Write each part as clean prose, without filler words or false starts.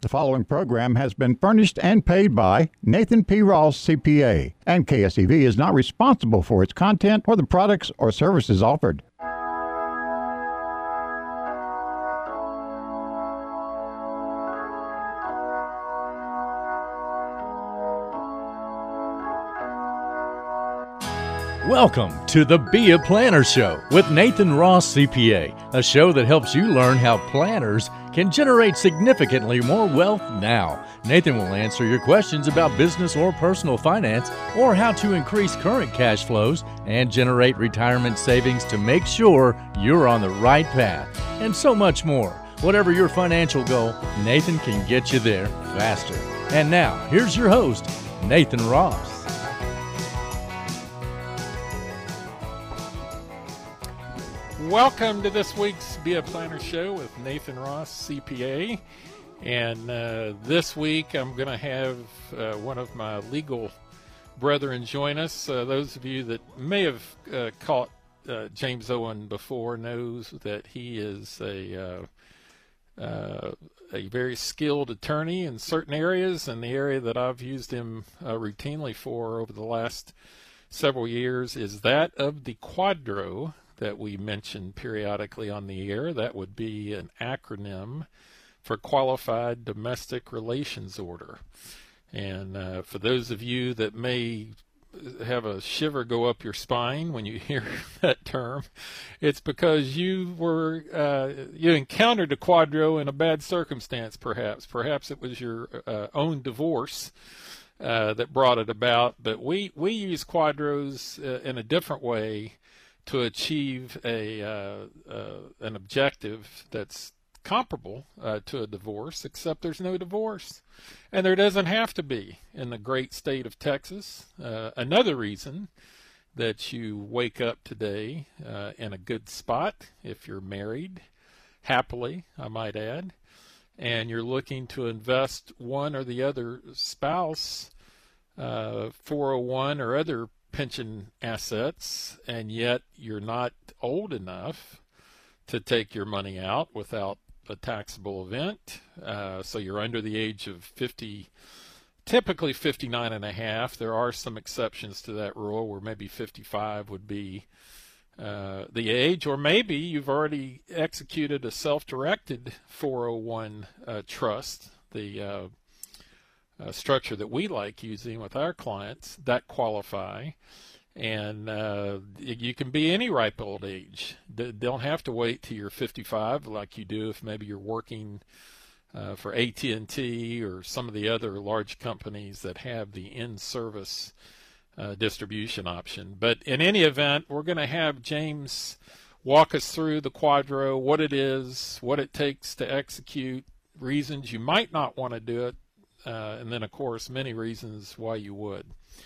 The following program has been furnished and paid by Nathan P. Ross, CPA, and KSEV is not responsible for its content or the products or services offered. Welcome to the Be a Planner Show with Nathan Ross, CPA, a show that helps you learn how planners can generate significantly more wealth now. Nathan will answer your questions about business or personal finance, or how to increase current cash flows and generate retirement savings to make sure you're on the right path, and so much more. Whatever your financial goal, Nathan can get you there faster. And now, here's your host, Nathan Ross. Welcome to this week's Be a Planner Show with Nathan Ross, CPA. And this week I'm going to have one of my legal brethren join us. Those of you that may have caught James Owen before knows that he is a very skilled attorney in certain areas, and the area that I've used him routinely for over the last several years is that of the QDRO that we mention periodically on the air. That would be an acronym for Qualified Domestic Relations Order. And for those of you that may have a shiver go up your spine when you hear that term, it's because you encountered a QDRO in a bad circumstance, perhaps. Perhaps it was your own divorce that brought it about. But we use QDROs in a different way to achieve an objective that's comparable to a divorce, except there's no divorce. And there doesn't have to be in the great state of Texas. Another reason that you wake up today in a good spot, if you're married, happily, I might add, and you're looking to invest one or the other spouse 401 or other pension assets, and yet you're not old enough to take your money out without a taxable event. So you're under the age of 50, typically 59 and a half. There are some exceptions to that rule where maybe 55 would be the age, or maybe you've already executed a self-directed 401 trust, the structure that we like using with our clients that qualify, and you can be any ripe old age. Don't have to wait till you're 55 like you do if maybe you're working for AT&T or some of the other large companies that have the in-service distribution option. But in any event, we're going to have James walk us through the QDRO, what it is, what it takes to execute, reasons you might not want to do it, and then, of course, many reasons why you would.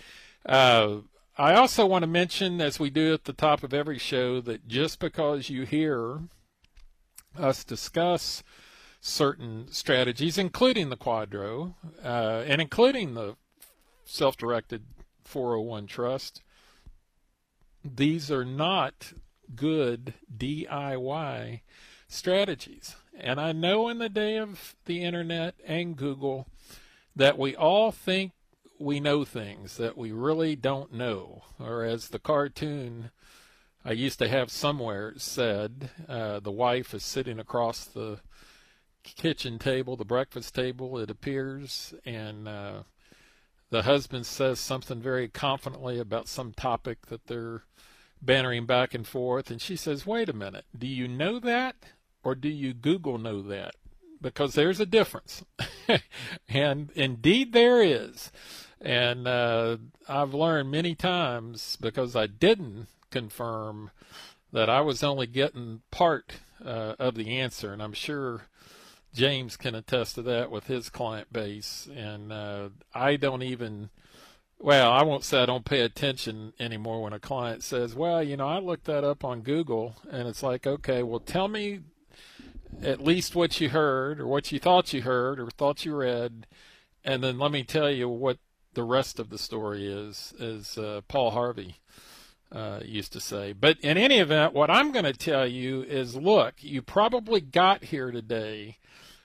I also want to mention, as we do at the top of every show, that just because you hear us discuss certain strategies, including the QDRO, and including the self-directed 401 trust, these are not good DIY strategies. And I know in the day of the internet and Google that we all think we know things that we really don't know. Or as the cartoon I used to have somewhere said, the wife is sitting across the kitchen table, the breakfast table, it appears, and the husband says something very confidently about some topic that they're bantering back and forth, and she says, wait a minute, do you know that, or do you Google know that? Because there's a difference. And indeed there is. And I've learned many times, because I didn't confirm, that I was only getting part of the answer. And I'm sure James can attest to that with his client base. And I don't even, well, I won't say I don't pay attention anymore when a client says, well, I looked that up on Google. And it's like, okay, well, tell me at least what you heard, or what you thought you heard, or thought you read, and then let me tell you what the rest of the story is, as Paul Harvey used to say. But in any event, what I'm going to tell you is, look, you probably got here today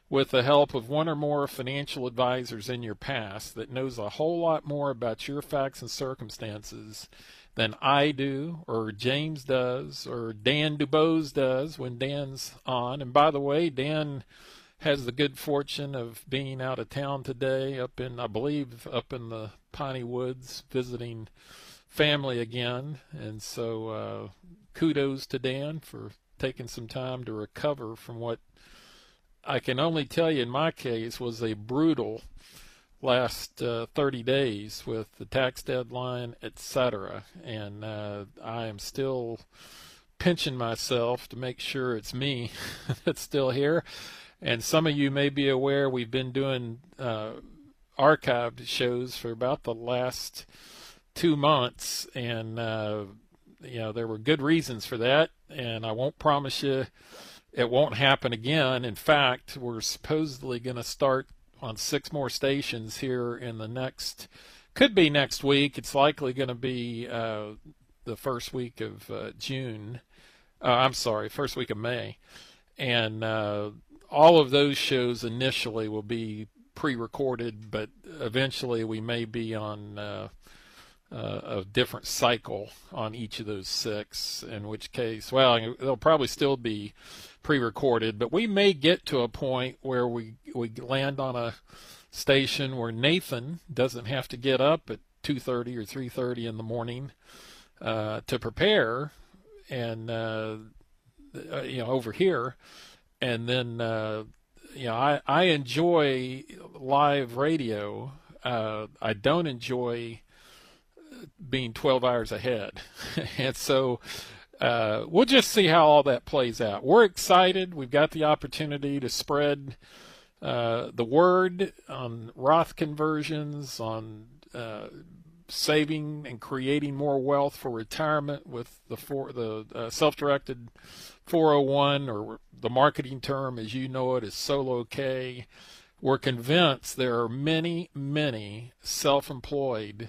with the help of one or more financial advisors in your past that knows a whole lot more about your facts and circumstances than I do, or James does, or Dan Dubose does when Dan's on. And by the way, Dan has the good fortune of being out of town today, I believe, up in the Piney Woods, visiting family again. And so kudos to Dan for taking some time to recover from what I can only tell you in my case was a brutal last 30 days with the tax deadline, etc. And I am still pinching myself to make sure it's me that's still here. And some of you may be aware we've been doing archived shows for about the last 2 months, and there were good reasons for that, and I won't promise you it won't happen again. In fact, we're supposedly going to start on 6 more stations here in could be next week. It's likely going to be the first week of June. First week of May. And all of those shows initially will be pre-recorded, but eventually we may be on a different cycle on each of those 6, in which case, well, they'll probably still be pre-recorded, but we may get to a point where we land on a station where Nathan doesn't have to get up at 2:30 or 3:30 in the morning to prepare, and over here, and then I enjoy live radio. I don't enjoy being 12 hours ahead. And so we'll just see how all that plays out. We're excited. We've got the opportunity to spread the word on Roth conversions, on saving and creating more wealth for retirement with the self-directed 401, or the marketing term as you know it is Solo K. We're convinced there are many, many self-employed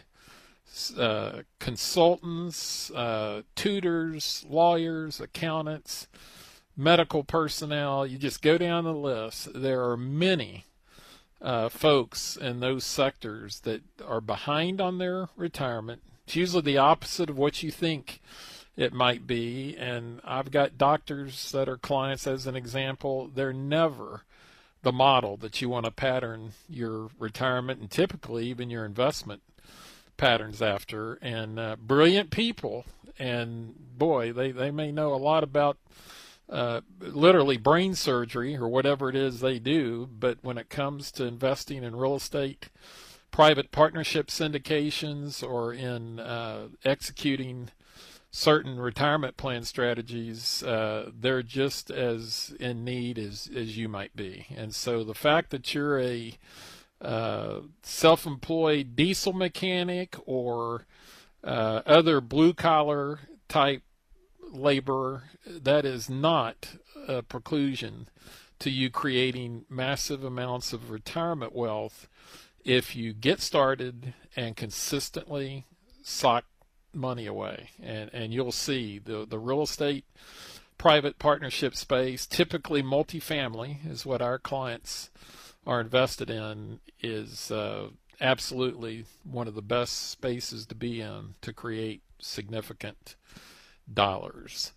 consultants, tutors, lawyers, accountants, medical personnel. You just go down the list. There are many folks in those sectors that are behind on their retirement. It's usually the opposite of what you think it might be. And I've got doctors that are clients, as an example. They're never the model that you want to pattern your retirement and typically even your investment patterns after. And brilliant people, and boy, they may know a lot about literally brain surgery or whatever it is they do, but when it comes to investing in real estate, private partnership syndications, or in executing certain retirement plan strategies, they're just as in need as you might be. And so the fact that you're a self-employed diesel mechanic or other blue-collar type laborer, that is not a preclusion to you creating massive amounts of retirement wealth if you get started and consistently sock money away. And you'll see the real estate private partnership space, typically multifamily is what our clients are invested in, is absolutely one of the best spaces to be in to create significant dollars.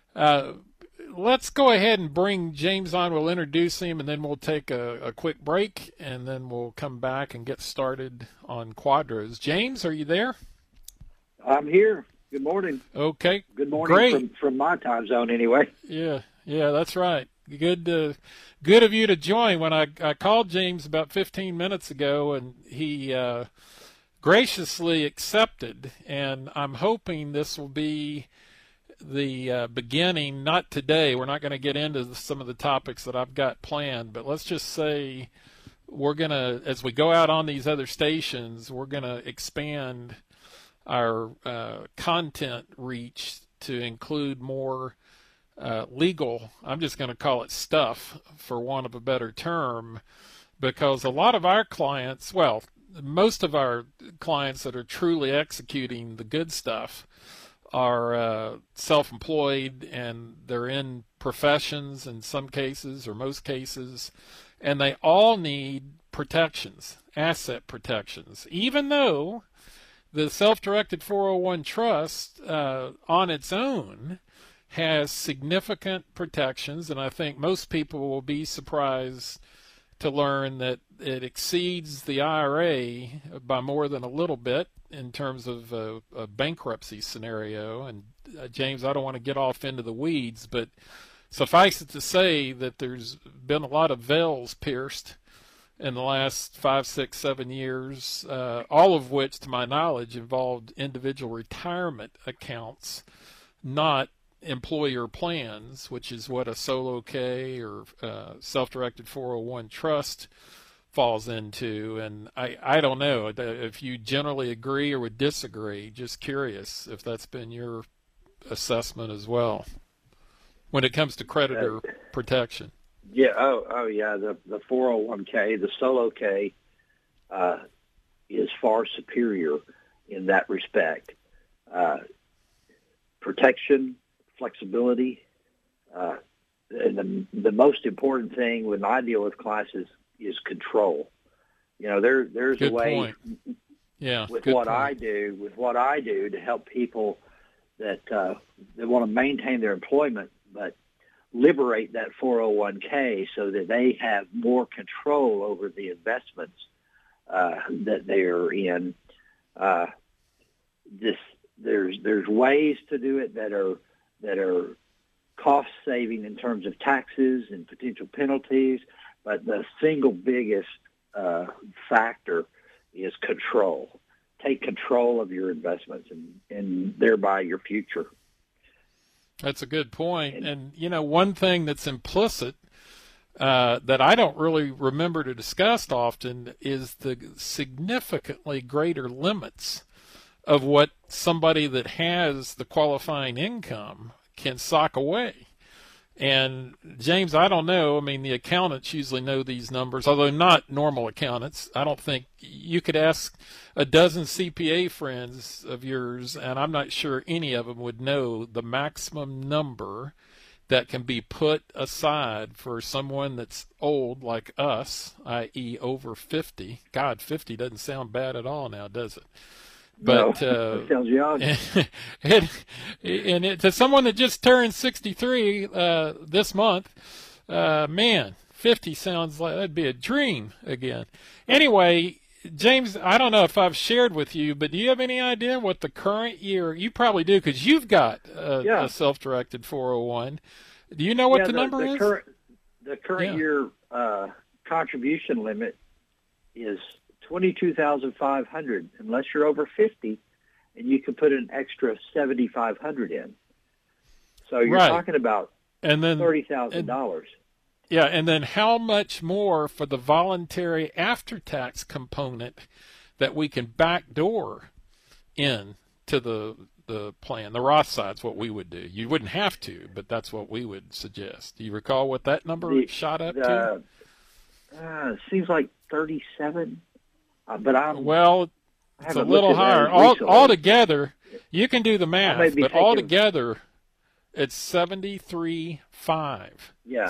Let's go ahead and bring James on. We'll introduce him, and then we'll take a quick break, and then we'll come back and get started on Quadros. James, are you there? I'm here. Good morning. Okay. Good morning. Great. From my time zone, anyway. Yeah, that's right. Good of you to join. When I called James about 15 minutes ago, and he graciously accepted, and I'm hoping this will be the beginning. Not today. We're not going to get into some of the topics that I've got planned, but let's just say we're going to, as we go out on these other stations, we're going to expand our content reach to include more legal, I'm just going to call it stuff for want of a better term, because a lot of our clients, well, most of our clients that are truly executing the good stuff are self-employed, and they're in professions in some cases or most cases, and they all need protections, asset protections, even though the self-directed 401 trust on its own has significant protections, and I think most people will be surprised to learn that it exceeds the IRA by more than a little bit in terms of a bankruptcy scenario. And James, I don't want to get off into the weeds, but suffice it to say that there's been a lot of veils pierced in the last 5, 6, 7 years, all of which, to my knowledge, involved individual retirement accounts, not employer plans, which is what a solo K or self-directed 401 trust falls into. And I don't know if you generally agree or would disagree. Just curious if that's been your assessment as well when it comes to creditor protection. Yeah. Oh, yeah. The 401k, the solo K, is far superior in that respect. Protection, flexibility, and the most important thing when I deal with clients is control. You know, there's good a way. Point. Yeah. With what I do to help people that they want to maintain their employment, but liberate that 401k so that they have more control over the investments that they are in. There's ways to do it that are cost saving in terms of taxes and potential penalties, but the single biggest factor is control. Take control of your investments and thereby your future. That's a good point. And, you know, one thing that's implicit that I don't really remember to discuss often is the significantly greater limits of what somebody that has the qualifying income can sock away. And, James, I don't know. I mean, the accountants usually know these numbers, although not normal accountants. I don't think you could ask a dozen CPA friends of yours, and I'm not sure any of them would know the maximum number that can be put aside for someone that's old like us, i.e. over 50. God, 50 doesn't sound bad at all now, does it? But no, sounds young. And to someone that just turned 63 this month, man, 50 sounds like that'd be a dream again. Anyway, James, I don't know if I've shared with you, but do you have any idea what the current year? You probably do because you've got a self-directed 401. Do you know what the number is? The current year contribution limit is $22,500 unless you're over 50, and you can put an extra $7,500 in. So you're talking about $30,000. Yeah, and then how much more for the voluntary after-tax component that we can backdoor in to the plan? The Roth side's what we would do. You wouldn't have to, but that's what we would suggest. Do you recall what that number shot up to? It seems like 37. But it's a little higher. Altogether, you can do the math, but altogether, it's 73.5. Yeah.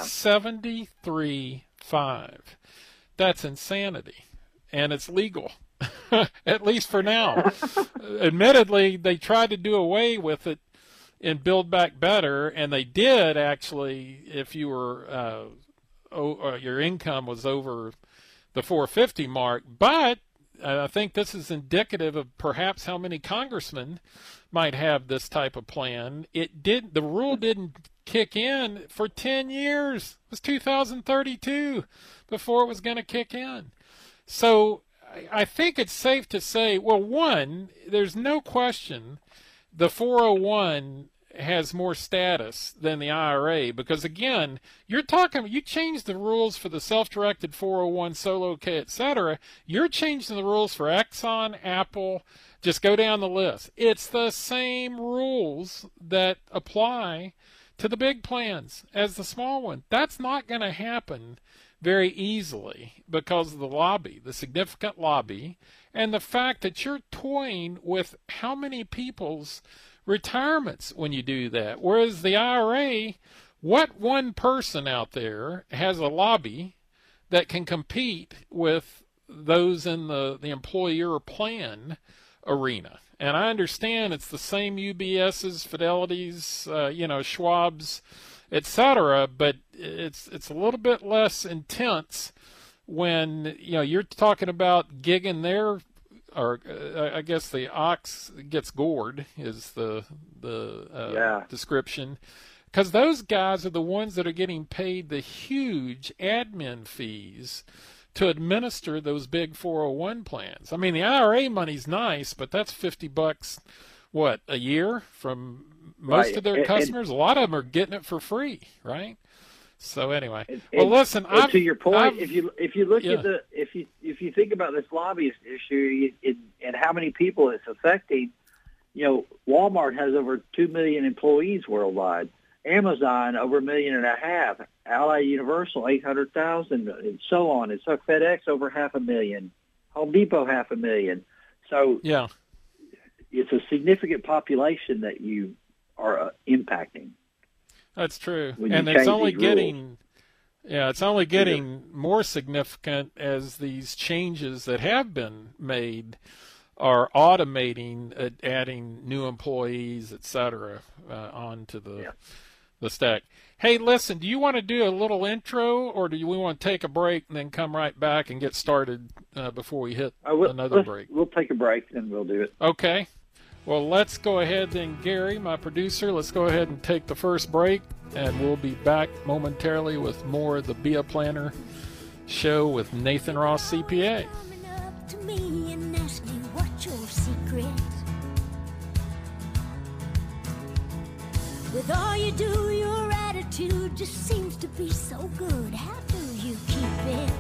73.5. That's insanity. And it's legal, at least for now. Admittedly, they tried to do away with it in Build Back Better, and they did actually, if you were your income was over the 450 mark, but I think this is indicative of perhaps how many congressmen might have this type of plan. The rule didn't kick in for 10 years. It was 2032 before it was going to kick in. So I think it's safe to say, well, one, there's no question the 401 has more status than the IRA because, again, you change the rules for the self-directed 401, solo K, etc. You're changing the rules for Exxon, Apple, just go down the list. It's the same rules that apply to the big plans as the small one. That's not going to happen very easily because of the lobby, the significant lobby, and the fact that you're toying with how many people's retirements when you do that. Whereas the IRA, what one person out there has a lobby that can compete with those in the employer plan arena. And I understand it's the same UBS's, Fidelity's, Schwab's, etc., but it's a little bit less intense when you're talking about gigging there, or I guess the ox gets gored is the description, because those guys are the ones that are getting paid the huge admin fees to administer those big 401 plans. I mean, the IRA money's nice, but that's $50 a year from most of their customers. A lot of them are getting it for free, right? So anyway, listen. To your point, if you look at if you think about this lobbyist issue and how many people it's affecting, Walmart has over 2 million employees worldwide. Amazon over 1.5 million, Ally Universal 800,000, and so on. And so FedEx over 500,000, Home Depot 500,000. So it's a significant population that you are impacting. That's true, and it's only getting more significant as these changes that have been made are automating, adding new employees, etc., onto the stack. Hey, listen, do you want to do a little intro, or do we want to take a break and then come right back and get started before we hit another break? We'll take a break, and we'll do it. Okay. Well, let's go ahead then, Gary, my producer. Let's go ahead and take the first break, and we'll be back momentarily with more of the Be a Planner show with Nathan Ross, CPA. Coming up to me and ask me what's your secret. With all you do, your attitude just seems to be so good. How do you keep it?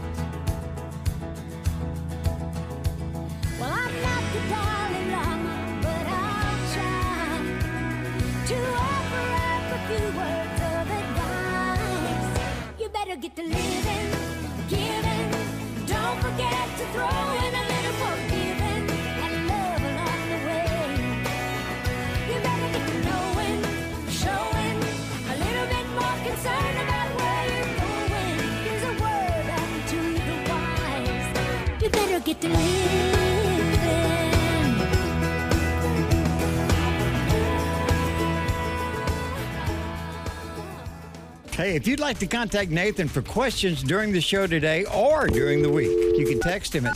Well, I'm not the Dalai Lama, but I'll try to offer up a few words of advice. You better get to living, giving. Don't forget to throw in a little forgiving and love along the way. You better get to knowing, showing a little bit more concern about where you're going. There's a word unto the wise. You better get to living. Hey, if you'd like to contact Nathan for questions during the show today or during the week, you can text him at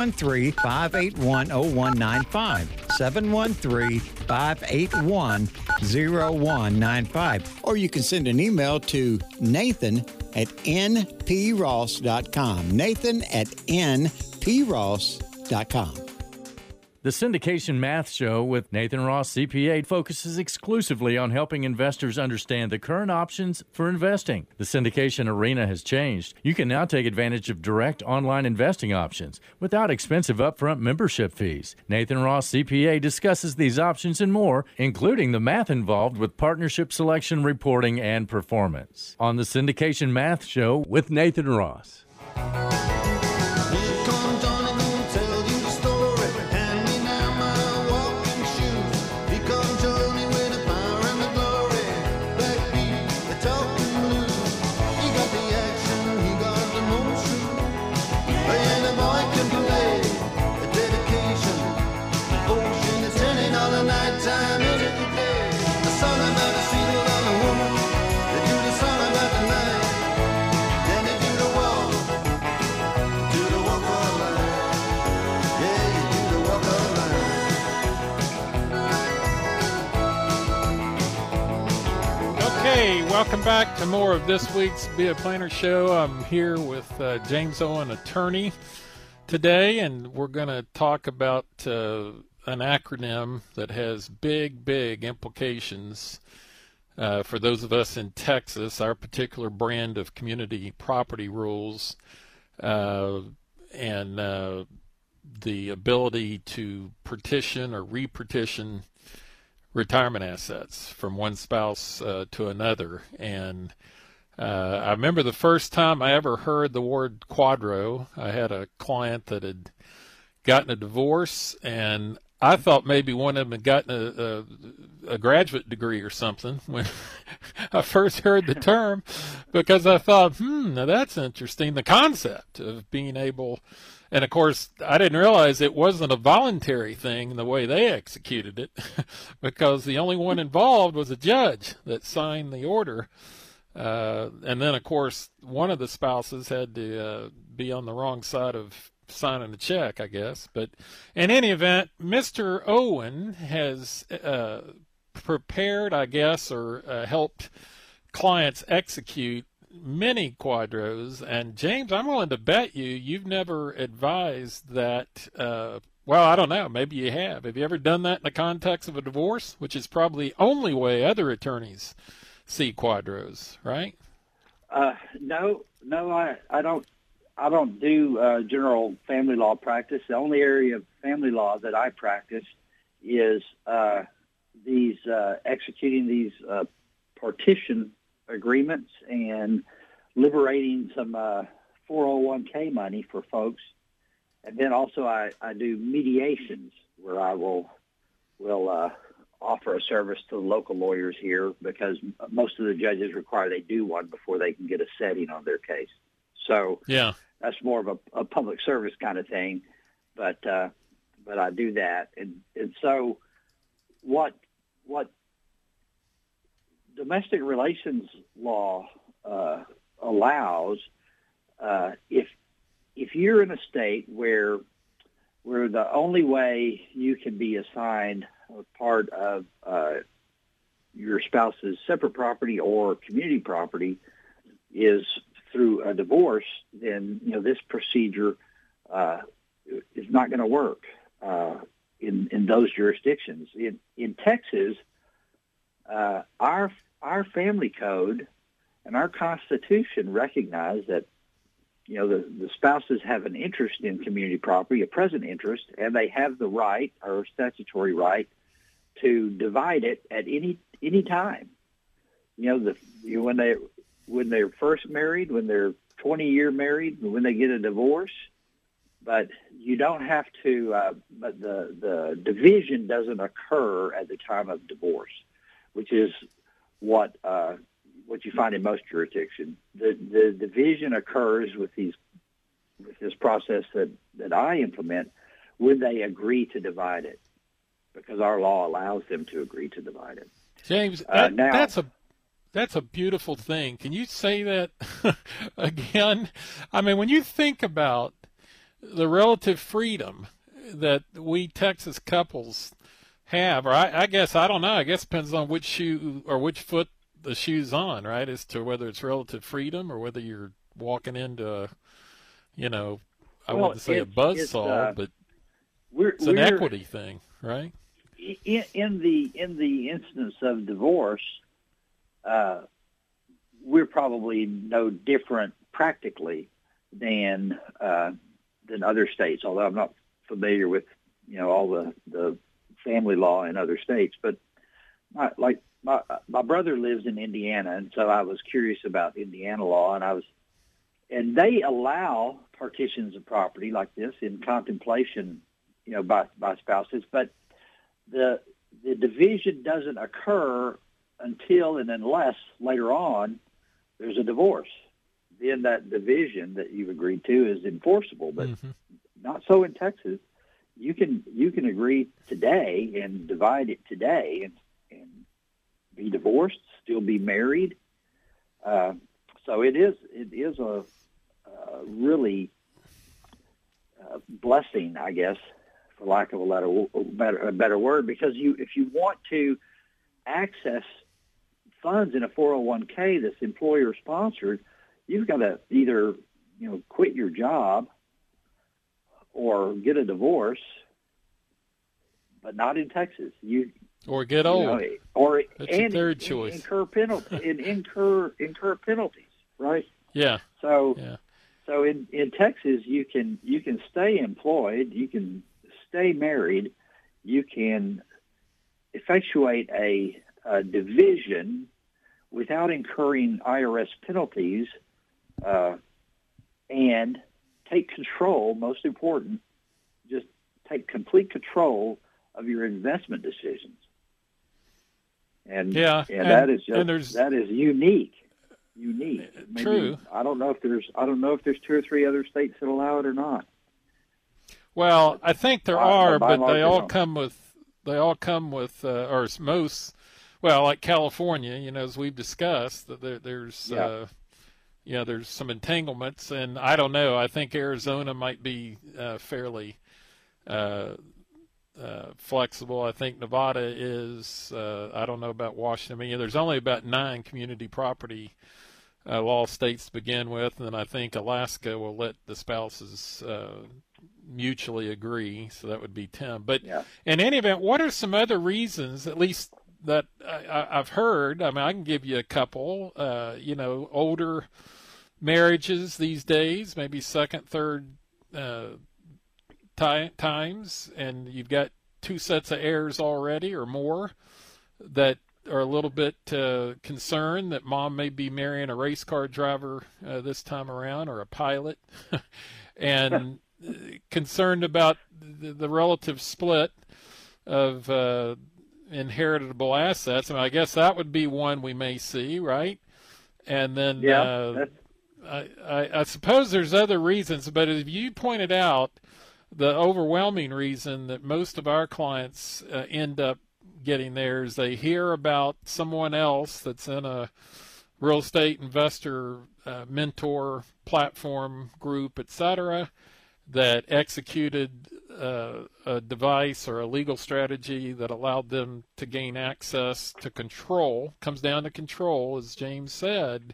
713-581-0195, 713-581-0195, or you can send an email to nathan@npross.com, nathan@npross.com. The Syndication Math Show with Nathan Ross, CPA, focuses exclusively on helping investors understand the current options for investing. The syndication arena has changed. You can now take advantage of direct online investing options without expensive upfront membership fees. Nathan Ross, CPA, discusses these options and more, including the math involved with partnership selection, reporting, and performance. On the Syndication Math Show with Nathan Ross. Welcome back to more of this week's Be a Planner show. I'm here with James Owen, attorney, today, and we're going to talk about an acronym that has big implications for those of us in Texas, our particular brand of community property rules, and the ability to partition or repartition retirement assets from one spouse to another. And I remember the first time I ever heard the word quadro. I had a client that had gotten a divorce, and I thought maybe one of them had gotten a graduate degree or something when I first heard the term, because I thought, now that's interesting. The concept of being able, and of course, I didn't realize it wasn't a voluntary thing the way they executed it, because the only one involved was a judge that signed the order. And then, of course, one of the spouses had to be on the wrong side of signing the check, I guess. But in any event, Mr. Owen has prepared, I guess, or helped clients execute many QDROs. And James, I'm willing to bet you've never advised that. Well, I don't know. Maybe you have. Have you ever done that in the context of a divorce, which is probably the only way other attorneys see QDROs, right? No, I don't do general family law practice. The only area of family law that I practice is executing these partition agreements and liberating some 401k money for folks. And then also I do mediations where I will offer a service to the local lawyers here, because most of the judges require they do one before they can get a setting on their case. So yeah, that's more of a public service kind of thing, but I do that, and so what domestic relations law allows, if you're in a state where the only way you can be assigned a part of your spouse's separate property or community property is through a divorce, then this procedure is not going to work in those jurisdictions. In Texas, our family code and our Constitution recognize that the spouses have an interest in community property, a present interest, and they have the right or statutory right to divide it at any time. When they're first married, when they're 20-year married, when they get a divorce, but you don't have to. But the division doesn't occur at the time of divorce, which is what you find in most jurisdictions. The division occurs with this process that I implement when they agree to divide it, because our law allows them to agree to divide it. James, that's a beautiful thing. Can you say that again? I mean, when you think about the relative freedom that we Texas couples have, or I guess, I don't know, I guess it depends on which shoe or which foot the shoe's on, right, as to whether it's relative freedom or whether you're walking into, I wouldn't say a buzzsaw, but it's an equity thing, right? In the instance of divorce, we're probably no different practically than other states, although I'm not familiar with all the family law in other states. But my brother lives in Indiana, and so I was curious about Indiana law, and they allow partitions of property like this in contemplation, by spouses, but the division doesn't occur until and unless later on there's a divorce. Then that division that you've agreed to is enforceable, but not so in Texas. You can agree today and divide it today and be divorced, still be married. So it is a really blessing, I guess, for lack of a better word, because if you want to access funds in a 401k that's employer sponsored, you've got to either quit your job or get a divorce, but not in Texas. Or get old. Or that's your third choice. Incur penalties, right? Yeah. So in Texas, you can stay employed, you can stay married, you can effectuate a division without incurring IRS penalties, and take control. Most important, just take complete control of your investment decisions. And Yeah, and that is and that is unique. Maybe, true. I don't know if there's 2 or 3 other states that allow it or not. Well, I think there By are, and but large, they all don't. come with, or most, well, like California, as we've discussed, that there's there's some entanglements, and I don't know. I think Arizona might be fairly flexible. I think Nevada is. I don't know about Washington. I mean, there's only about 9 community property law states to begin with, and then I think Alaska will let the spouses mutually agree, so that would be 10. But in any event, what are some other reasons, at least that I've heard? I mean, I can give you a couple. Older marriages these days, maybe second, third times, and you've got 2 sets of heirs already or more that are a little bit concerned that mom may be marrying a race car driver this time around, or a pilot, and concerned about the relative split of inheritable assets. I mean, I guess that would be one we may see, right? And then I suppose there's other reasons, but as you pointed out, the overwhelming reason that most of our clients end up getting there is they hear about someone else that's in a real estate investor mentor platform group, etc., that executed a device or a legal strategy that allowed them to gain access to control. Comes down to control, as James said,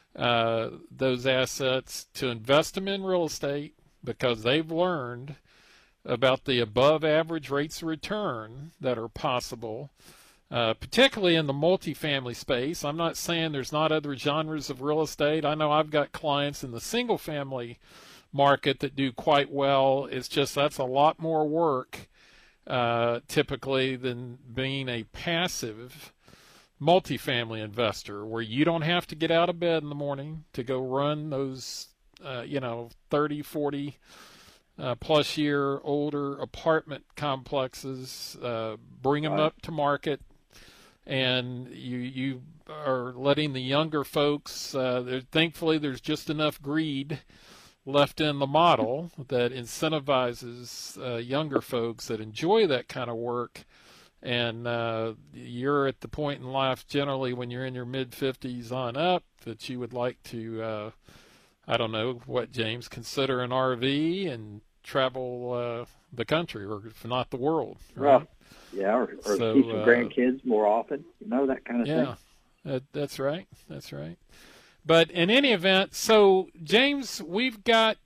those assets, to invest them in real estate because they've learned about the above average rates of return that are possible, particularly in the multifamily space. I'm not saying there's not other genres of real estate. I know I've got clients in the single family market that do quite well. It's just that's a lot more work typically than being a passive multifamily investor, where you don't have to get out of bed in the morning to go run those 30, 40 plus year older apartment complexes, bring them up to market, and you are letting the younger folks, thankfully there's just enough greed left in the model that incentivizes younger folks that enjoy that kind of work. And you're at the point in life generally when you're in your mid-50s on up that you would like to, I don't know, what, James, consider an RV and travel the country, or if not the world. Right? Well, or see some grandkids more often, that kind of thing. Yeah, that's right. That's right. But in any event, so James, we've got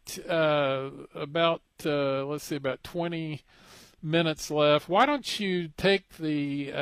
about 20 minutes left. Why don't you take take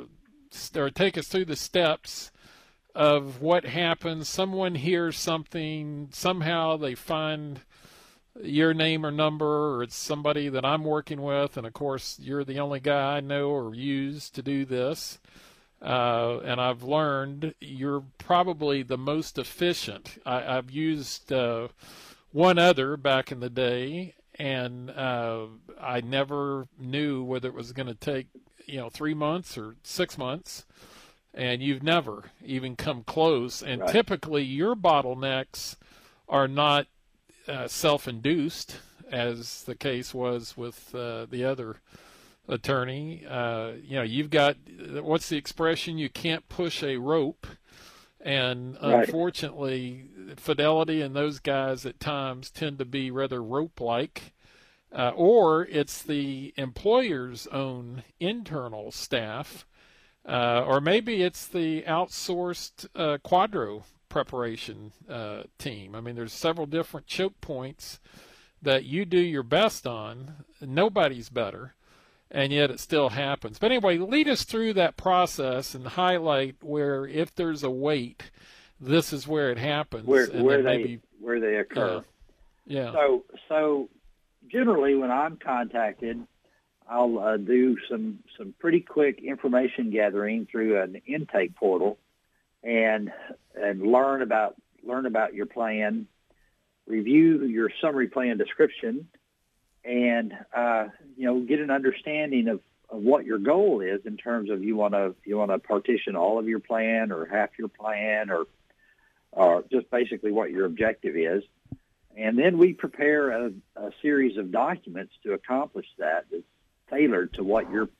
us through the steps of what happens? Someone hears something, somehow they find your name or number, or it's somebody that I'm working with, and of course you're the only guy I know or use to do this. And I've learned you're probably the most efficient. I've used one other back in the day, and I never knew whether it was going to take 3 months or 6 months, and you've never even come close. And right. Typically your bottlenecks are not self-induced, as the case was with the other attorney. You've got, what's the expression? You can't push a rope. And right. Unfortunately, Fidelity and those guys at times tend to be rather rope-like, or it's the employer's own internal staff, or maybe it's the outsourced Quadro preparation team. I mean, there's several different choke points that you do your best on. Nobody's better, and yet it still happens. But anyway, lead us through that process and highlight where, if there's a wait, this is where it happens. Where they occur. Yeah. So generally, when I'm contacted, I'll do some pretty quick information gathering through an intake portal, and learn about your plan, review your summary plan description, and get an understanding what your goal is in terms of you want to partition all of your plan or half your plan or just basically what your objective is. And then we prepare a series of documents to accomplish that that's tailored to what your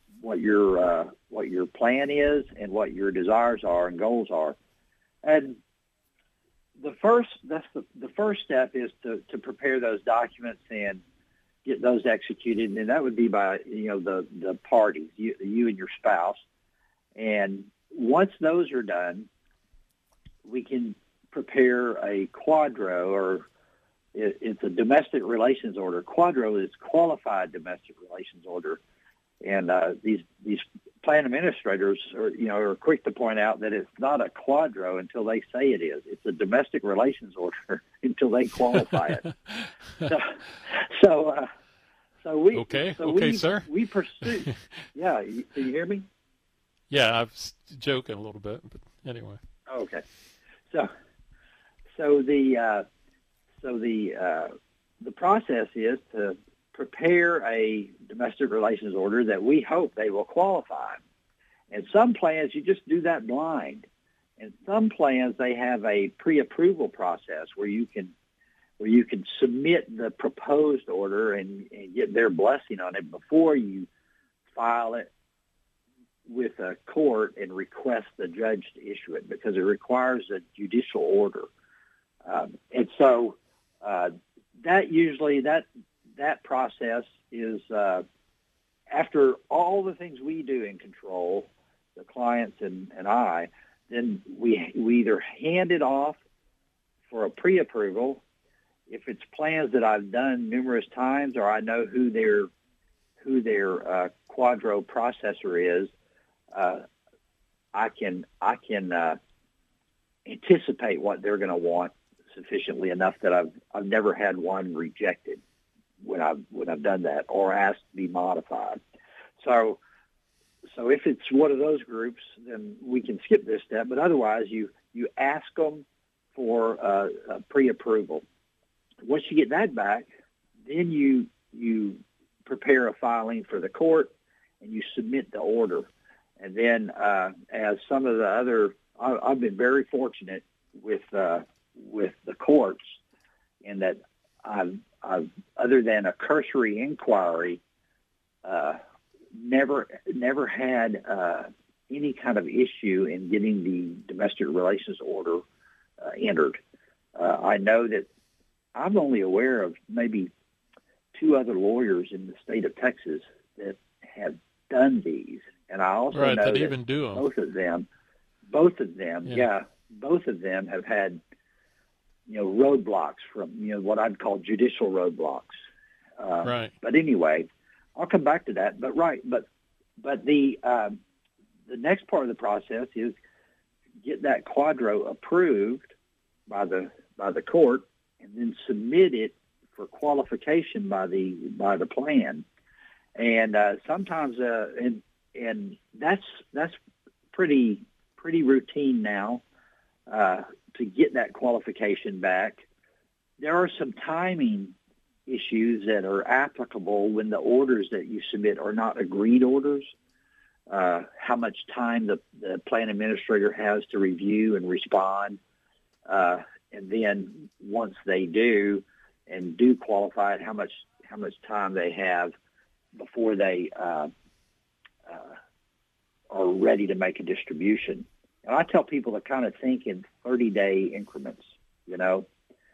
plan is and what your desires are and goals are. And the first step is to prepare those documents and get those executed, and that would be by the parties, you and your spouse. And once those are done, we can prepare a quadro, or it's a domestic relations order. Quadro is qualified domestic relations order, and these plan administrators are quick to point out that it's not a quadro until they say it is. It's a domestic relations order until they qualify it. So we okay, sir. We pursue. Yeah, can you hear me? Yeah, I was joking a little bit, but anyway. Okay, so the process is to prepare a domestic relations order that we hope they will qualify. And some plans, you just do that blind. And some plans, they have a pre-approval process where you can submit the proposed order and get their blessing on it before you file it with a court and request the judge to issue it, because it requires a judicial order. And so that process is after all the things we do in control, the clients and I, then we either hand it off for a pre-approval. If it's plans that I've done numerous times, or I know who their quadro processor is, I can anticipate what they're going to want sufficiently enough that I've never had one rejected when I've done that or asked to be modified. So if it's one of those groups, then we can skip this step. But otherwise, you ask them for a pre-approval. Once you get that back, then you prepare a filing for the court and you submit the order. And then, as some of the other, I've been very fortunate with the courts in that I've other than a cursory inquiry, never had any kind of issue in getting the domestic relations order entered. I know that I'm only aware of maybe 2 other lawyers in the state of Texas that have done these, and I also know that even do them. Both of them, both of them have had roadblocks from what I'd call judicial roadblocks. Right. But anyway, I'll come back to that. But the next part of the process is get that quadro approved by the court, and then submit it for qualification by the plan. And sometimes and that's pretty routine now to get that qualification back. There are some timing issues that are applicable when the orders that you submit are not agreed orders. How much time the plan administrator has to review and respond. And then once they do and do qualify it, how much time they have before they are ready to make a distribution. And I tell people to kind of think in 30-day increments, so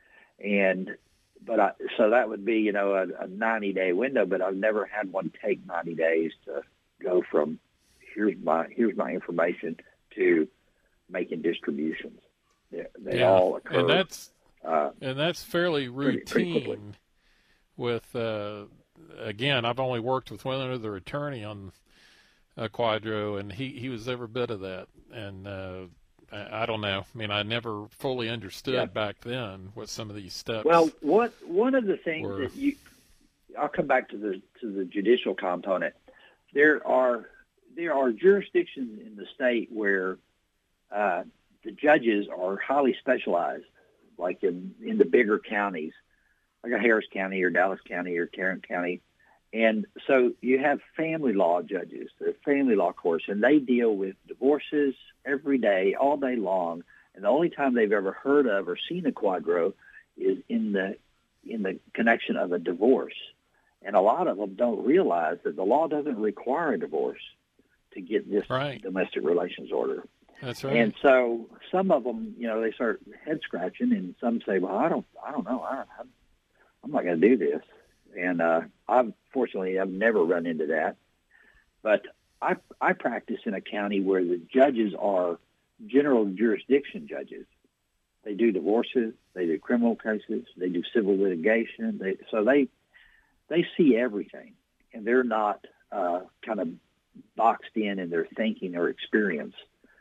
that would be a 90-day window. But I've never had one take 90 days to go from here's my information to making distributions. They all occur, and that's fairly routine. Pretty with again, I've only worked with one other attorney on quadro, and he was every bit of that. And I don't know. I mean, I never fully understood back then what some of these steps. Well, one of the things that I'll come back to the judicial component. There are jurisdictions in the state where the judges are highly specialized, like in the bigger counties, like a Harris County or Dallas County or Tarrant County, And so you have family law judges, the family law courts, and they deal with divorces every day, all day long. And the only time they've ever heard of or seen a quadro is in the connection of a divorce. And a lot of them don't realize that the law doesn't require a divorce to get this domestic relations order. That's right. And so some of them, they start head scratching, and some say, "Well, I don't know, I'm not going to do this." And I've never run into that. But I practice in a county where the judges are general jurisdiction judges. They do divorces, they do criminal cases, they do civil litigation. So they see everything, and they're not kind of boxed in their thinking or experience.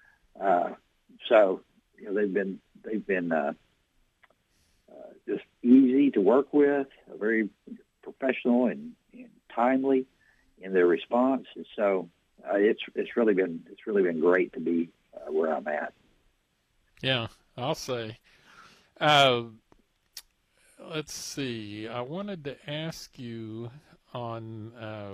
So they've been just easy to work with, very professional and timely in their response, and so it's really been great to be where I'm at. Yeah, I'll say. Let's see. I wanted to ask you on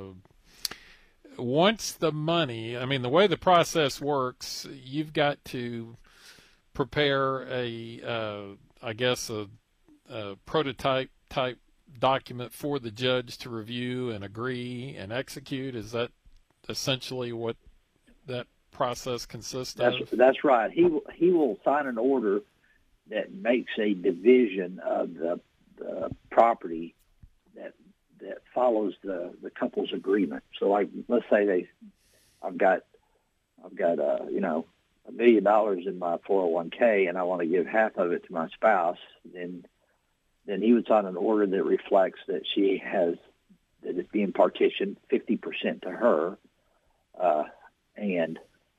once the money. I mean, the way the process works, you've got to prepare a prototype type document for the judge to review and agree and execute. Is that essentially what that process consists of? That's right. He will sign an order that makes a division of the property that follows the couple's agreement. So, like, let's say I've got $1 million in my 401k, and I want to give half of it to my spouse. Then he would sign an order that reflects that that it's being partitioned 50% to her, and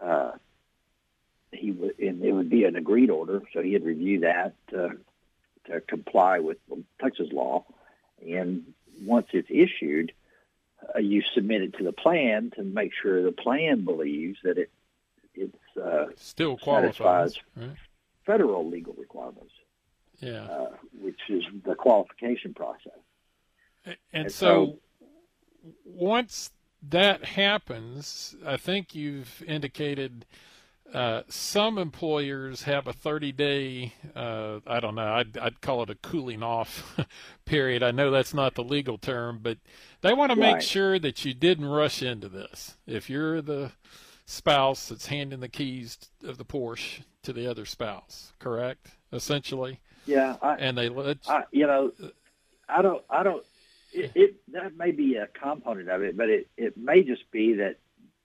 it would be an agreed order. So he'd review that to comply with Texas law, and once it's issued, you submit it to the plan to make sure the plan believes that it still qualifies federal legal requirements. Yeah, which is the qualification process. And so once that happens, I think you've indicated some employers have a 30-day, I don't know, I'd call it a cooling off period. I know that's not the legal term, but they want to make sure that you didn't rush into this. If you're the spouse that's handing the keys of the Porsche to the other spouse, correct? Essentially. Yeah. And they let I don't. That may be a component of it, but it may just be that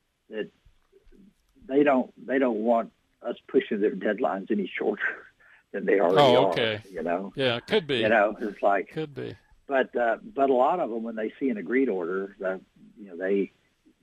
they don't want us pushing their deadlines any shorter than they already are. Yeah, it could be. It's like could be. But a lot of them, when they see an agreed order, they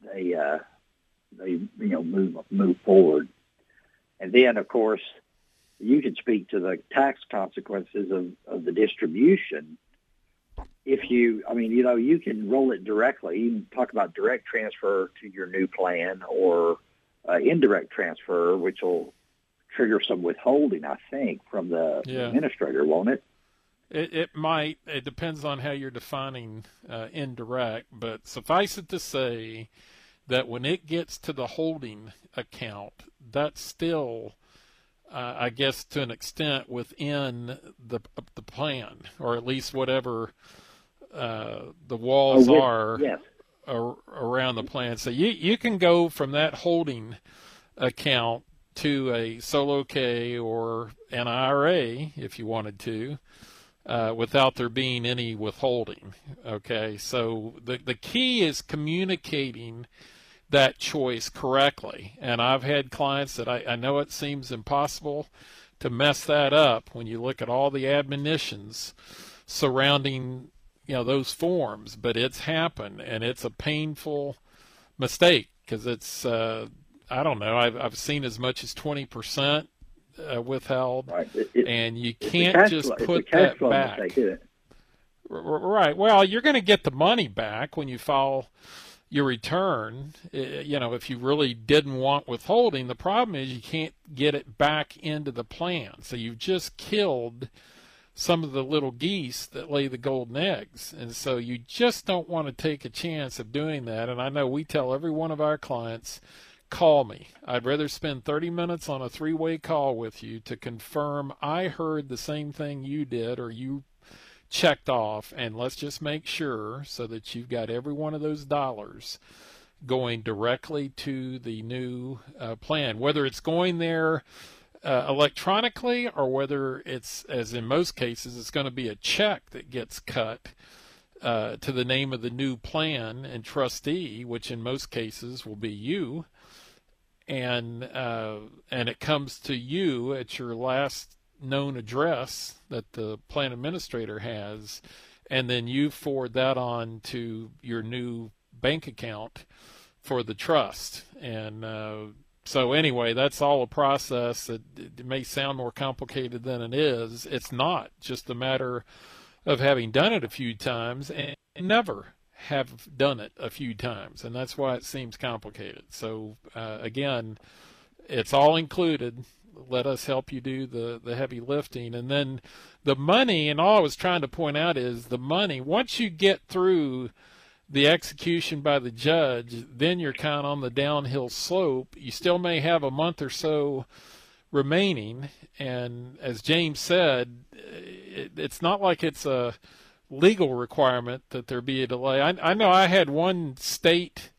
move forward, and then of course you can speak to the tax consequences of the distribution. If you can roll it directly. You can talk about direct transfer to your new plan, or indirect transfer, which will trigger some withholding, I think, from the administrator, won't it? It might. It depends on how you're defining indirect, but suffice it to say that when it gets to the holding account, that's still, I guess, to an extent within the plan, or at least whatever the walls are around the plan. So you can go from that holding account to a solo K or an IRA if you wanted to, without there being any withholding. Okay, so the key is communicating that choice correctly. And I've had clients that I know it seems impossible to mess that up when you look at all the admonitions surrounding those forms, but it's happened, and it's a painful mistake because it's I don't know, I've seen as much as 20% withheld, and you can't just put that back. Right. Well, you're going to get the money back when you file your return. If you really didn't want withholding, the problem is you can't get it back into the plan. So you've just killed some of the little geese that lay the golden eggs. And so you just don't want to take a chance of doing that. And I know we tell every one of our clients, call me. I'd rather spend 30 minutes on a 3-way call with you to confirm I heard the same thing you did or you checked off, and let's just make sure so that you've got every one of those dollars going directly to the new plan, whether it's going there electronically or whether it's, as in most cases, it's going to be a check that gets cut to the name of the new plan and trustee, which in most cases will be you, and it comes to you at your last known address that the plan administrator has, and then you forward that on to your new bank account for the trust. And so anyway, that's all a process that it may sound more complicated than it is. It's not just a matter of having done it a few times and never have done it a few times, and that's why it seems complicated. So again, it's all included. Let us help you do the heavy lifting. And then the money, and all I was trying to point out is the money, once you get through the execution by the judge, then you're kind of on the downhill slope. You still may have a month or so remaining. And as James said, it's not like it's a legal requirement that there be a delay. I know I had one state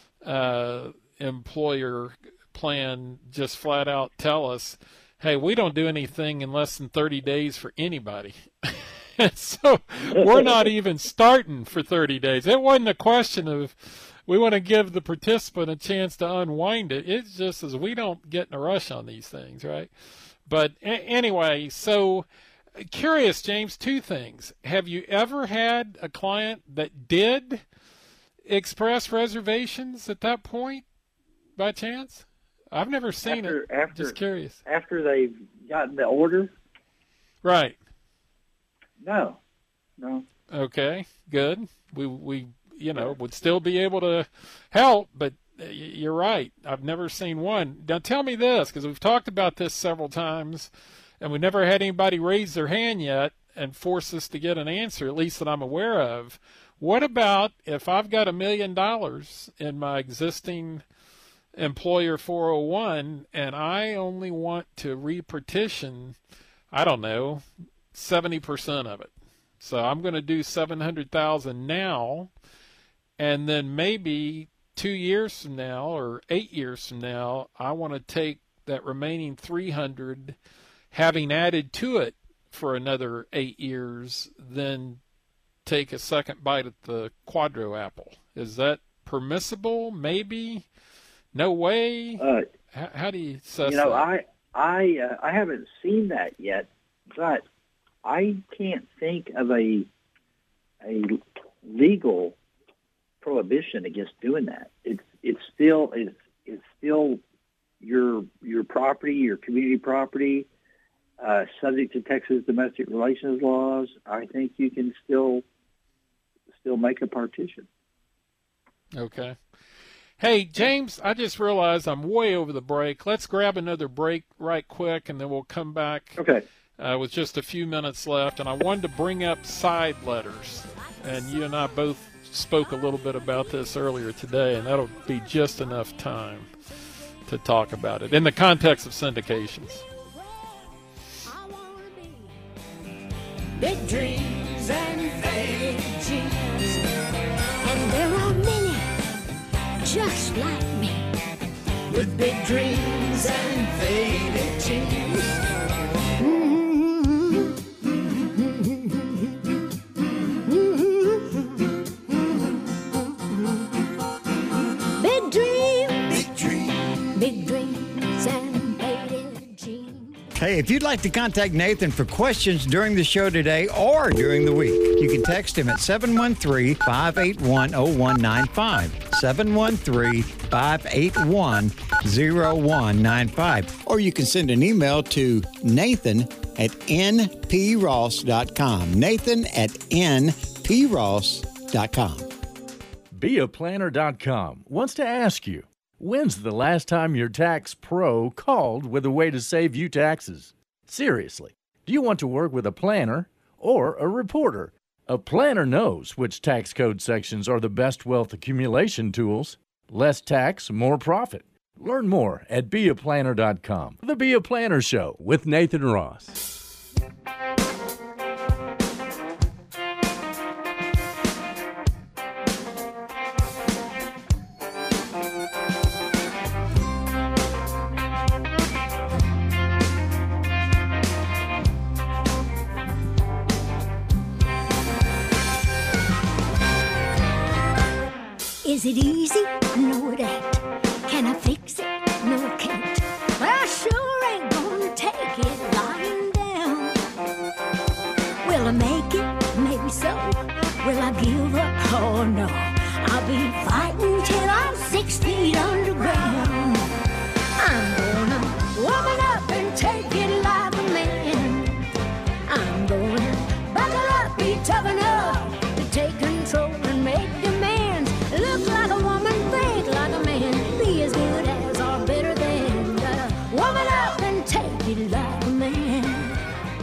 employer plan just flat out tell us, hey, we don't do anything in less than 30 days for anybody. So we're not even starting for 30 days. It wasn't a question of we want to give the participant a chance to unwind it. It's just as we don't get in a rush on these things, right? But anyway, so curious, James, 2 things. Have you ever had a client that did express reservations at that point by chance? I've never seen it. Just curious. After they've gotten the order? Right. No. Okay, good. We would still be able to help, but you're right. I've never seen one. Now tell me this, because we've talked about this several times, and we never had anybody raise their hand yet and force us to get an answer, at least that I'm aware of. What about if I've got $1 million in my existing employer 401 and I only want to repartition, I don't know, 70% of it. So I'm going to do $700,000 now, and then maybe 2 years from now or 8 years from now, I want to take that remaining 300, having added to it for another 8 years, then take a second bite at the Quadro apple. Is that permissible? Maybe. No way. How do you assess that? I haven't seen that yet, but I can't think of a legal prohibition against doing that. It's still your property, your community property, subject to Texas domestic relations laws. I think you can still make a partition. Okay. Hey, James, I just realized I'm way over the break. Let's grab another break right quick, and then we'll come back with just a few minutes left. And I wanted to bring up side letters, and you and I both spoke a little bit about this earlier today, and that'll be just enough time to talk about it in the context of syndications. Big dreams and faded dreams, and there are many just like me, with big dreams and faded dreams. Big dreams and faded dreams. Hey, if you'd like to contact Nathan for questions during the show today or during the week, you can text him at 713-581-0195. 713-581-0195. Or you can send an email to nathan@npross.com. nathan@npross.com. BeAPlanner.com wants to ask you, when's the last time your tax pro called with a way to save you taxes? Seriously, Do you want to work with a planner or a reporter? A planner knows which tax code sections are the best wealth accumulation tools. Less tax, more profit. Learn more at beaplanner.com. The Be a Planner Show with Nathan Ross. Is it easy? No, it ain't. Can I fix it? No, I can't. Well, I sure ain't gonna take it lying down. Will I make it? Maybe so. Will I give up? Oh, no. I'll be fighting till I'm 6 feet underground. I'm gonna woman up and take it like a man. I'm gonna buckle up, be tough enough to take control and make demands. Look like a woman, think like a man, be as good as or better than. Gotta woman up and take it like a man.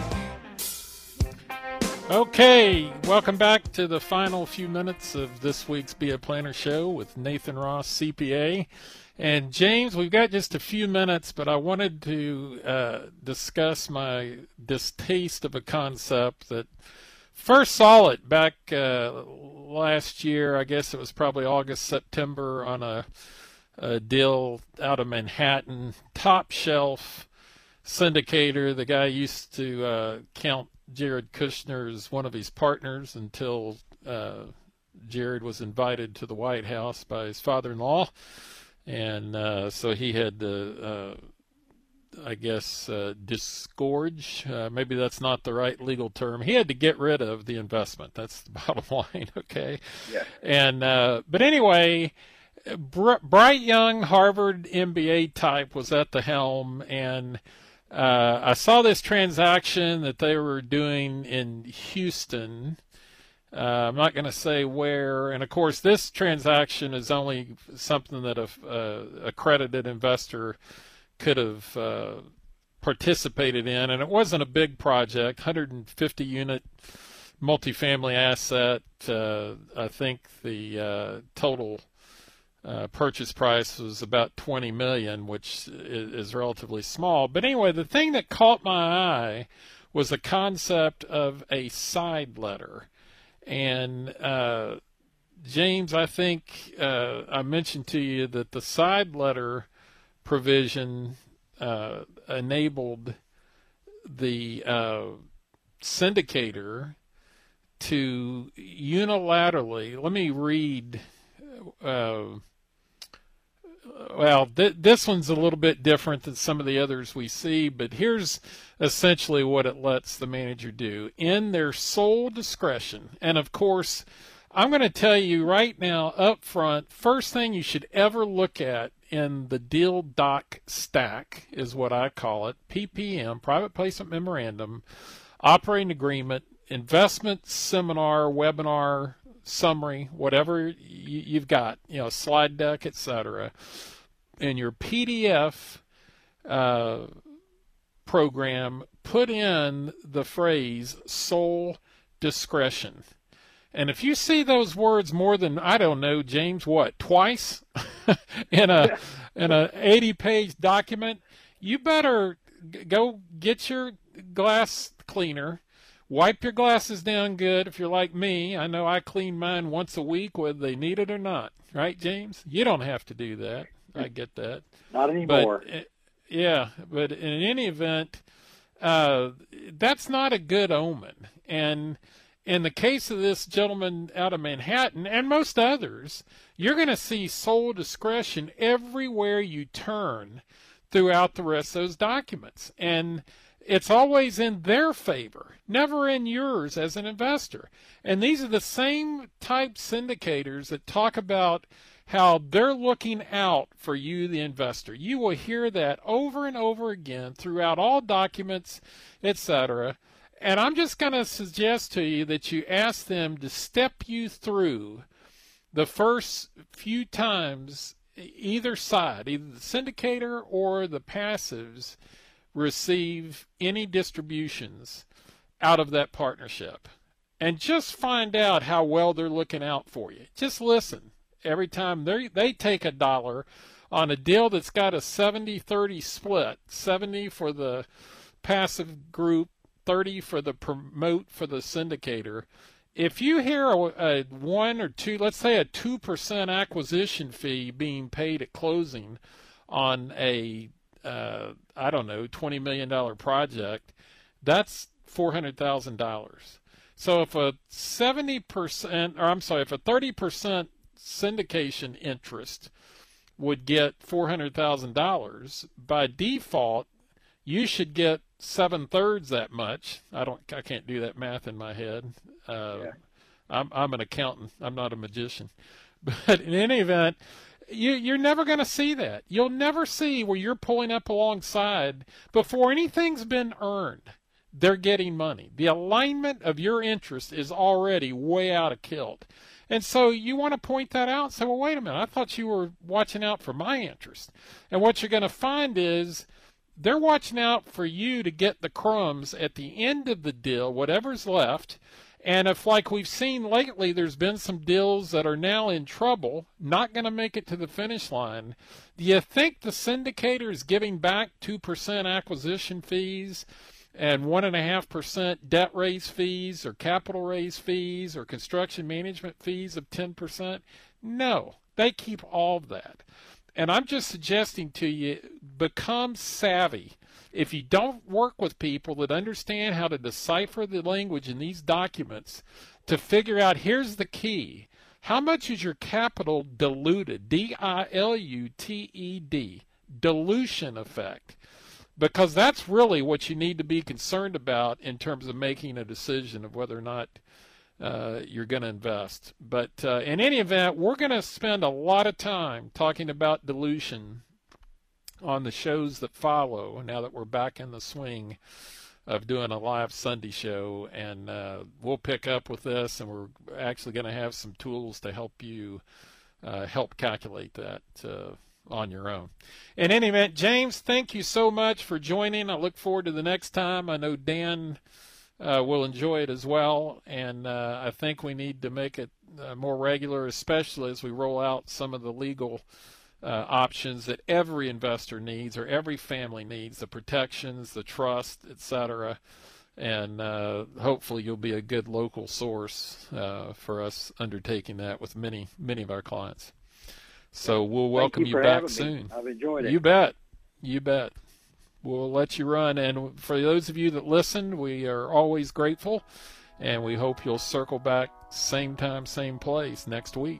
Okay, welcome back to the final few minutes of this week's Be a Planner Show with Nathan Ross, CPA. And James, we've got just a few minutes, but I wanted to discuss my distaste of a concept that first saw it back last year. I guess it was probably August, September, on a deal out of Manhattan, top shelf syndicator. The guy used to count Jared Kushner as one of his partners until Jared was invited to the White House by his father-in-law. And so he had to, I guess, disgorge. Maybe that's not the right legal term. He had to get rid of the investment. That's the bottom line, okay? Yeah. And but anyway, bright young Harvard MBA type was at the helm, and I saw this transaction that they were doing in Houston. I'm not going to say where, and of course this transaction is only something that a accredited investor could have participated in, and it wasn't a big project, 150 unit multifamily asset. I think the total purchase price was about $20 million, which is relatively small. But anyway, the thing that caught my eye was the concept of a side letter. And James, I think I mentioned to you that the side letter provision enabled the syndicator to unilaterally, let me read, this one's a little bit different than some of the others we see, but here's essentially what it lets the manager do in their sole discretion. And of course, I'm going to tell you right now up front, first thing you should ever look at in the deal doc stack is what I call it, PPM, Private Placement Memorandum, Operating Agreement, Investment Seminar, Webinar, Summary, whatever you've got, slide deck, etc. In your PDF program, put in the phrase sole discretion. And if you see those words more than, I don't know, James, twice in a 80-page document, you better go get your glass cleaner, wipe your glasses down good. If you're like me, I know I clean mine once a week whether they need it or not. Right, James? You don't have to do that. I get that. Not anymore. But in any event, that's not a good omen. And in the case of this gentleman out of Manhattan and most others, you're going to see sole discretion everywhere you turn throughout the rest of those documents. And it's always in their favor, never in yours as an investor. And these are the same type syndicators that talk about how they're looking out for you, the investor. You will hear that over and over again throughout all documents, etc. And I'm just going to suggest to you that you ask them to step you through the first few times, either side, either the syndicator or the passives, receive any distributions out of that partnership. And just find out how well they're looking out for you. Just listen. Every time they take $1 on a deal that's got a 70-30 split, 70 for the passive group, 30 for the promote for the syndicator. If you hear a 1 or 2, let's say a 2% acquisition fee being paid at closing on a, I don't know, $20 million project, that's $400,000. So if a 70%, or I'm sorry, if a 30% syndication interest would get $400,000, by default, you should get 7/3 that much. I can't do that math in my head. I'm an accountant. I'm not a magician. But in any event, you're never going to see that. You'll never see where you're pulling up alongside before anything's been earned. They're getting money. The alignment of your interest is already way out of kilt. And so you want to point that out and say, well, wait a minute, I thought you were watching out for my interest. And what you're going to find is they're watching out for you to get the crumbs at the end of the deal, whatever's left. And if, like we've seen lately, there's been some deals that are now in trouble, not going to make it to the finish line, do you think the syndicator is giving back 2% acquisition fees and 1.5% debt raise fees or capital raise fees or construction management fees of 10%? No, they keep all of that. And I'm just suggesting to you, become savvy. If you don't work with people that understand how to decipher the language in these documents to figure out, here's the key. How much is your capital diluted? D-I-L-U-T-E-D. Dilution effect. Because that's really what you need to be concerned about in terms of making a decision of whether or not you're going to invest. But in any event, we're going to spend a lot of time talking about dilution on the shows that follow, now that we're back in the swing of doing a live Sunday show. And we'll pick up with this, and we're actually going to have some tools to help you help calculate that on your own. In any event, James, thank you so much for joining. I look forward to the next time. I know Dan will enjoy it as well, and I think we need to make it more regular, especially as we roll out some of the legal options that every investor needs or every family needs, the protections, the trust, etc. And hopefully you'll be a good local source for us undertaking that with many of our clients. So we'll welcome you back soon. I've enjoyed it. You bet. You bet. We'll let you run. And for those of you that listen, we are always grateful. And we hope you'll circle back same time, same place next week.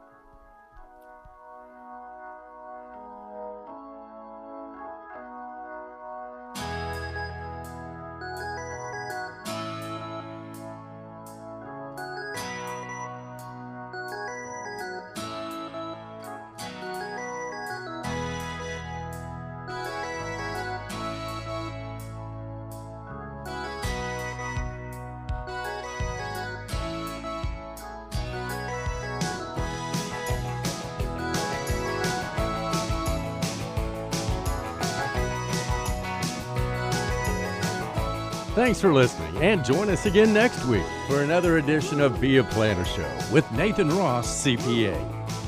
Thanks for listening, and join us again next week for another edition of Be a Planner Show with Nathan Ross, CPA.